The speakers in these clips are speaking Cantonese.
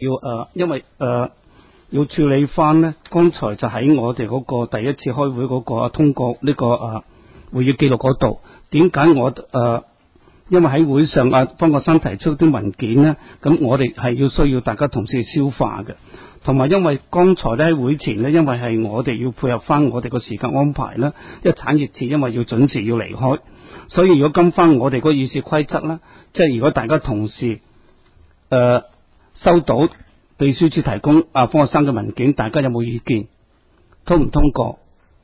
因為要處理翻呢，剛才就喺我哋嗰個第一次開會嗰個通過呢個會議記錄嗰度，點解因為喺會上方國生提出啲文件呢，咁我哋係需要大家同事消化嘅，同埋因為剛才咧喺會前呢，因為係我哋要配合翻我哋個時間安排啦，因為產業節因為要準時要離開，所以如果跟翻我哋個議事規則啦，即係如果大家同事收到秘書處提供方國生嘅文件，大家有冇意見？通唔通過？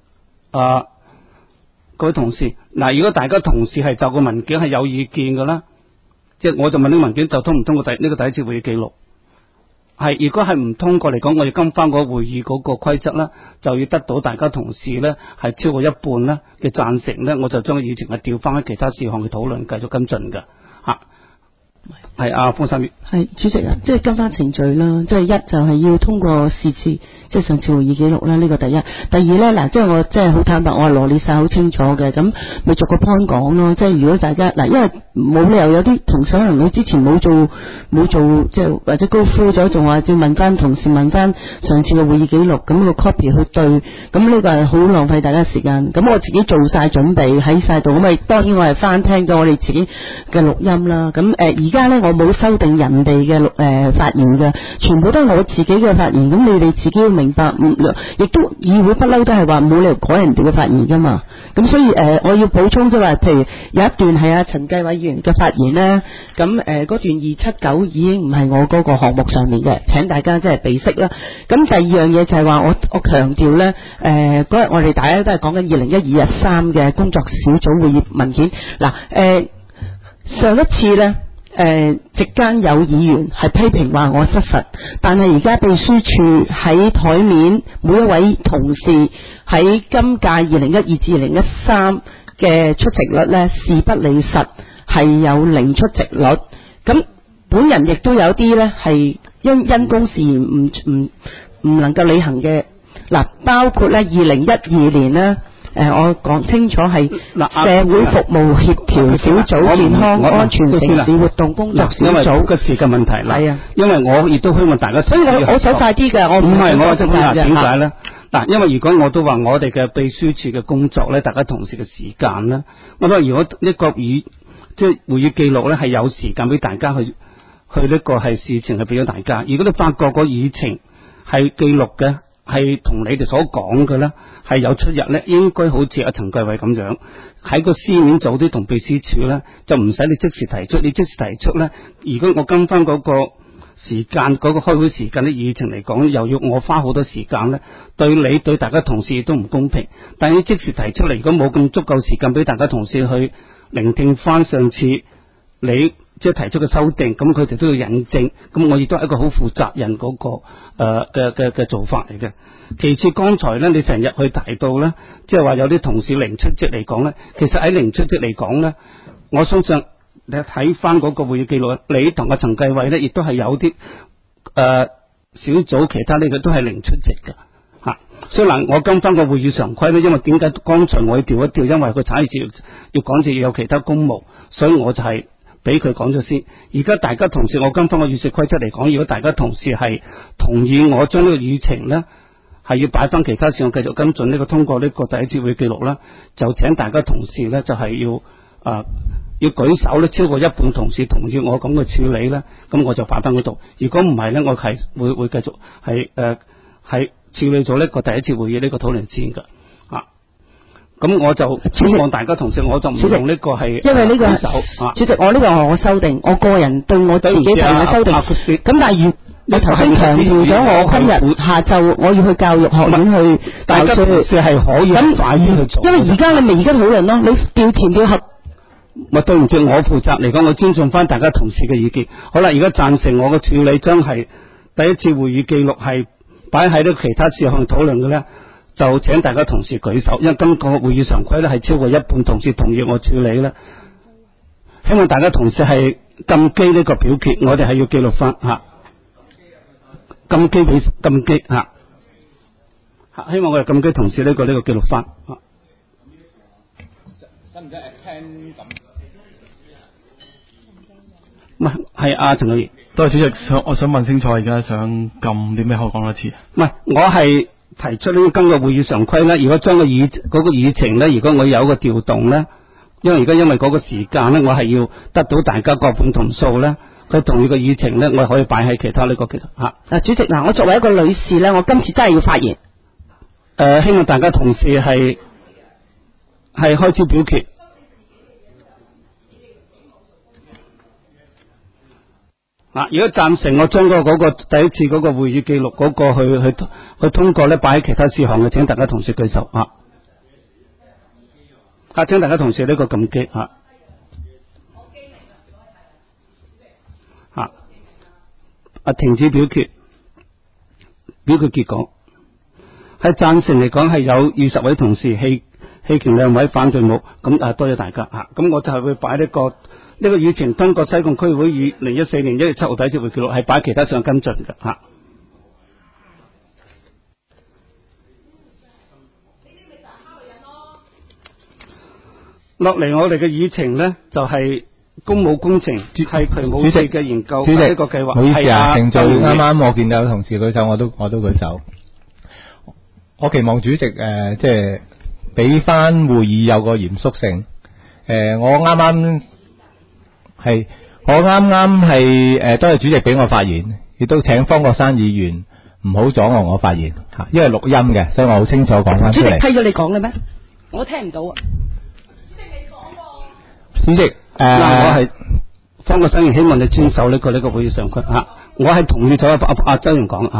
各位同事，嗱，如果大家同事係就個文件係有意見嘅啦，即係我就問呢個文件就通唔通過呢個第一次會議記錄？係，如果係唔通過嚟講，我要跟翻個會議嗰個規則啦，就要得到大家同事咧係超過一半咧嘅贊成咧，我就將個議程係調翻喺其他事項嘅討論繼續跟進嘅吓。係方生係主席啊，即係跟翻程序啦，即係一就係要通過是次即係上次會議記錄啦，呢個第一。第二咧嗱，即係我即係好坦白，我係羅列晒好清楚嘅，咁咪逐個 point 講咯。即係如果大家嗱，因為冇理由有啲同事可能你之前冇做即係或者 go through 咗，仲話要問翻同事問翻上次嘅會議記錄，咁個 copy 去對，咁呢個係好浪費大家時間。咁我自己做晒準備喺晒度，咁咪當然我係翻聽咗我哋自己嘅錄音啦。咁而家咧我冇修訂人哋嘅發言嘅，全部都係我自己嘅發言。咁你哋自己要明白，亦都議會不嬲都係話冇理由改人哋嘅發言噶嘛。咁所以我要補充即係話，譬如有一段係阿陳繼偉議員嘅發言咧，咁嗰段279已經唔係我嗰個項目上面嘅，請大家即係備悉啦。咁第二樣嘢就係話我強調咧，嗰日我哋大家都係講緊2012日3嘅工作小組會議文件。嗱，上一次咧。席間有議員係批評話我失實，但係而家秘書處喺台面每一位同事喺今屆2012至2013嘅出席率呢，事不理實，係有0出席率。咁本人亦都有啲呢係因公事而唔能夠履行嘅。嗱，包括呢2012年呢。我講清楚係社會服務協調小組、健康安全城市活動工作小組。因為個時間問題啦，係啊，因為我亦都希望大家，所以我想快啲嘅，我唔係我想講點解咧？嗱，因為如果我都話我哋嘅秘書處嘅工作咧，大家同事嘅時間咧，我覺得如果呢個即係會議記錄咧係有時間俾大家去呢個係事情係俾咗大家。如果你發覺個議程係記錄嘅，係同你哋所講嘅咧，係有出入咧，應該好似阿陳繼偉咁樣喺個書面早啲同秘書處咧，就唔使你即時提出。你即時提出咧，如果我跟翻嗰個時間嗰個開會時間啲議程嚟講，又要我花好多時間咧，對大家同事都唔公平。但係你即時提出嚟，如果冇咁足夠時間俾大家同事去聆聽翻上次你即係提出嘅修訂，咁佢哋都要引證，咁我亦都係一個好負責任嗰個嘅做法嚟嘅。其次，剛才咧你成日去提到咧，即係話有啲同事零出席嚟講咧，其實喺零出席嚟講咧，我相信你睇翻嗰個會議記錄，你同阿陳繼偉咧亦都係有啲小組其他呢個都係零出席嘅吓。所以嗱，我跟翻個會議常規咧，因為點解剛才我要調一調，因為個產業節要趕住要有其他公務，所以我就係俾佢講咗先。而家大家同事，我跟翻個議事規則嚟講，如果大家同事係同意我將呢個議程咧係要擺翻其他事，我繼續跟進呢個通過呢個第一次會議記錄啦，就請大家同事咧就係要舉手咧，超過一半同事同意我咁嘅處理咧，咁我就擺翻嗰度。如果唔係咧，我係會繼續係處理咗呢個第一次會議呢個討論先噶。咁我就希望大家同事，我就唔用呢個係，因為呢個主席，我呢個係我修訂，我個人對我自己個人嘅修訂。咁但係你頭先強調咗，我今日下晝我要去教育學院去，大家同事係可以咁快啲去做。因為而家你咪而家討論咯，你調前調後。咪對唔住，我負責嚟講，我尊重翻大家同事嘅意見。好啦，而家贊成我嘅處理，將係第一次會議記錄係擺喺呢其他事項討論嘅咧，就請大家同事舉手，因為今個會議常規咧係超過一半同事同意我處理咧。希望大家同事係撳機呢個表決，我哋係要記錄翻吓，撳機俾撳機吓，希望我哋撳機同事呢個記錄翻。使唔使 attend 咁？ 唔係，係阿陳女士。 多謝主席，我想問清楚，而家想撳啲咩？可以講多次？ 唔係，我係提出呢個今個會議常規咧，如果將嗰個議程咧，如果我有一個調動咧，因為嗰個時間咧，我係要得到大家各半同數咧，佢同意個議程咧，我可以擺喺其他呢個其他吓。 主席嗱，我作為一個女士咧，我今次真係要發言。 希望大家同事係開始表決。如果贊成，我將嗰個第一次嗰個會議記錄嗰個去通過咧，擺喺其他事項嘅，請大家同事舉手請大家同事呢個撳擊停止表決，表決結果喺贊成嚟講係有20位同事，棄權2位，反對冇。咁多謝大家咁我就係會擺呢個議程通過西貢區會議2014年1月7號第一次會議記錄，係擺其他上跟進嘅落嚟我哋嘅議程呢，就係公務工程係渠務署嘅研究呢個計劃。 唔好意思程序啱啱我見到有同事舉手，我都舉手。我期望主席即係俾翻會議有個嚴肅性。我啱啱係多謝主席俾我發言，亦都請方國珊議員唔好阻礙我發言因為錄音嘅，所以我好清楚講翻出嚟。 主席批咗你講嘅咩？我聽唔到啊。 主席我係方國珊議員，希望你遵守呢個會議常規我係同意咗阿周員講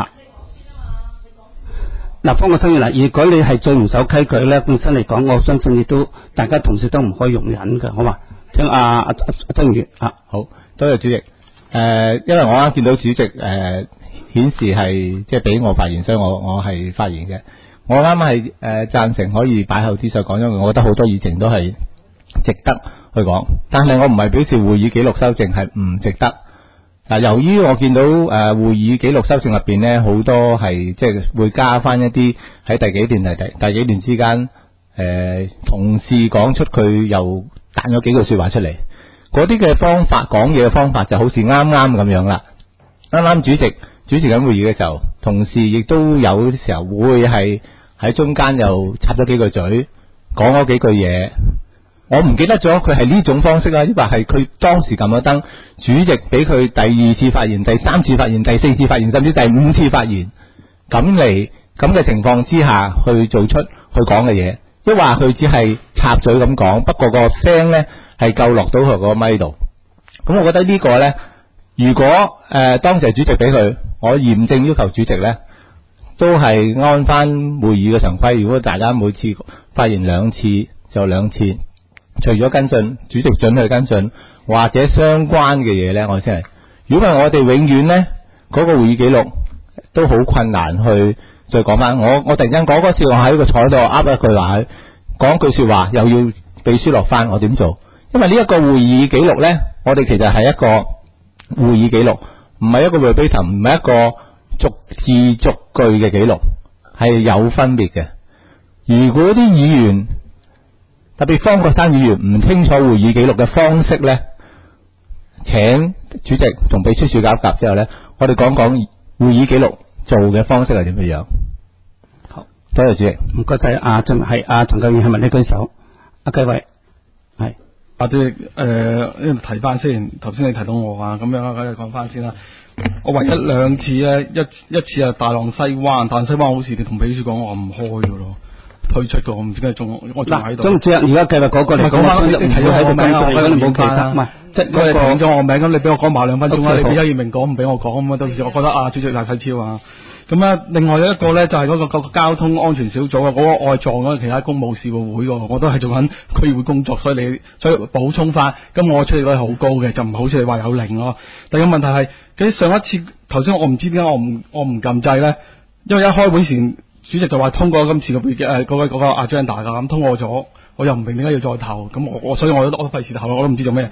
方國珊議員如果你係最唔守規矩咧，本身嚟講，我相信亦都大家同事都唔可以容忍嘅，好嘛？請阿周員好多謝主席。因為我啱見到主席顯示係即係俾我發言，所以我係發言嘅。我啱係贊成可以擺後啲再講，因為我覺得好多議程都係值得去講，但係我唔係表示會議記錄修正係唔值得。由於我見到會議記錄修正入邊呢，好多係即係會加翻一啲喺第幾段第幾段之間同事講出佢又彈咗幾句說話出嚟，嗰啲嘅方法講嘢嘅方法就好似啱啱咁樣啦。啱啱主持緊會議嘅時候，同事亦都有啲時候會係喺中間又插咗幾句嘴，講咗幾句嘢。我唔記得咗佢係呢種方式啦，抑或係佢當時撳咗燈，主席俾佢第2次發言、第3次發言、第4次發言，甚至第5次發言，咁嘅情況之下去做出去講嘅嘢，抑或佢只係插嘴咁講，不過個聲呢係夠落到佢個咪度。咁我覺得呢個呢，如果當時係主席俾佢，我嚴正要求主席呢都係按翻會議嘅常規，如果大家每次發言2次就2次。除咗跟進，主席准去跟進或者相關嘅嘢呢，我先係。如果唔係我哋永遠呢嗰個會議記錄都好困難去再講翻。我突然間講嗰次，我喺個台度噏一句話，講句說話又要秘書落翻，我點做？因為呢一個會議記錄呢，我哋其實係一個會議記錄，唔係一個 verbatim，唔係一個逐字逐句嘅記錄，係有分別嘅。如果啲議員特別方國珊議員唔清楚會議記錄嘅方式呢，請主席同秘書處夾一夾之後呢，我哋講講會議記錄做嘅方式係點樣。好，多謝主席。 唔該晒。係阿陳教員，係咪你舉手？阿繼偉係。 主席提翻先，頭先你提到我咁樣啊，咁講翻先啦。我唯一2次呢，一次係大浪西灣，但西灣好似你同秘書講我唔開噶咯。退出嘅，我唔知點解我仲喺度。 總之而家計劃嗰個嚟講，你睇咗我名啊，我冇其他，唔係即係你講咗我名，咁你俾我講埋2分鐘啦，你俾邱業明講唔俾我講咁啊，到時我覺得主席大細超啊。咁啊，另外一個咧就係嗰個交通安全小組啊，嗰個外撞嗰其他公務事務會我都係做緊區議會工作，所以補充翻，咁我出嚟率係好高嘅，就唔好似你話有0咯。第二個問題係，佢上一次頭先我唔知點解我唔撳掣咧，因為一開會前。主席就話通過今次嘅嗰個 agenda 噶，咁通過咗，我又唔明點解要再投，咁所以我都費事投，我都唔知做咩。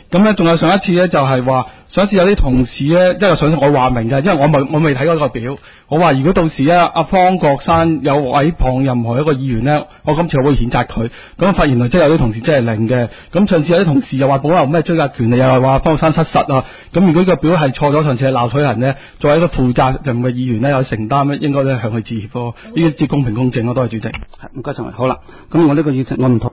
咁咧，仲有上一次咧，就係話上一次有啲同事咧，因為上次我話明嘅，因為我未睇過個表，我話如果到時咧阿方國珊有委謗任何一個議員咧，我今次我會譴責佢。咁發現原來真係有啲同事真係零嘅。咁上次有啲同事又話保留咩追加權利，又係話方國珊失實啊。咁如果個表係錯咗，上次係鬧佢人咧，作為一個負責任嘅議員咧，有承擔咧，應該咧向佢致歉咯。呢啲至公平公正咯，多謝主席。 唔該晒，好啦，咁我呢個議程我唔同。